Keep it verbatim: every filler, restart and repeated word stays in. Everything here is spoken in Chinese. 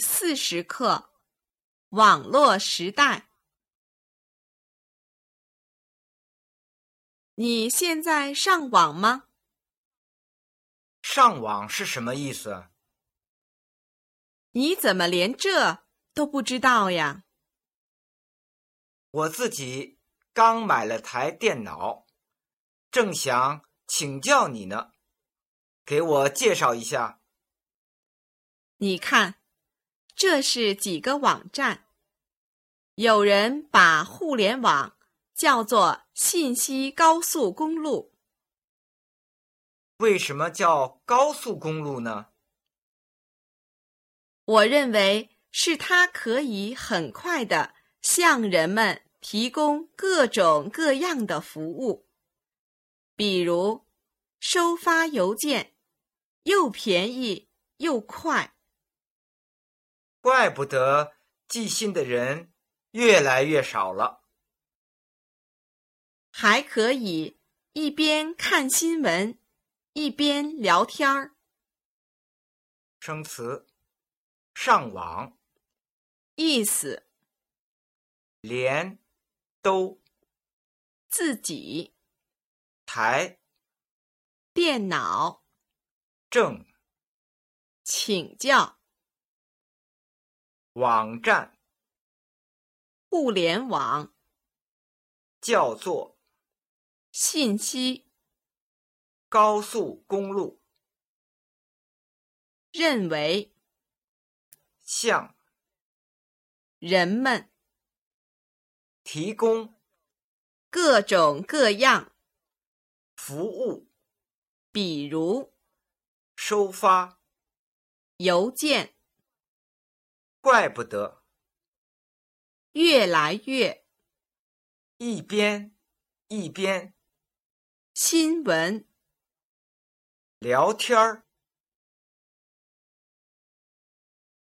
四十课，网络时代。你现在上网吗？ 上网是什么意思？ 你怎么连这都不知道呀？ 我自己刚买了台电脑，正想请教你呢，给我介绍一下。 你看，这是几个网站。有人把互联网叫做信息高速公路。 为什么叫高速公路呢？ 我认为是它可以很快地向人们提供各种各样的服务，比如收发邮件，又便宜又快。 怪不得寄信的人越来越少了。 还可以一边看新闻，一边聊天儿。 生词：上网， 意思： 连，都， 自己， 台， 电脑， 正， 请教， 网站， 互联网， 叫做信息， 高速公路， 认为， 向， 人们， 提供， 各种各样， 服务， 比如收发， 邮件， 怪不得， 越来越， 一边一边， 新闻， 聊天儿。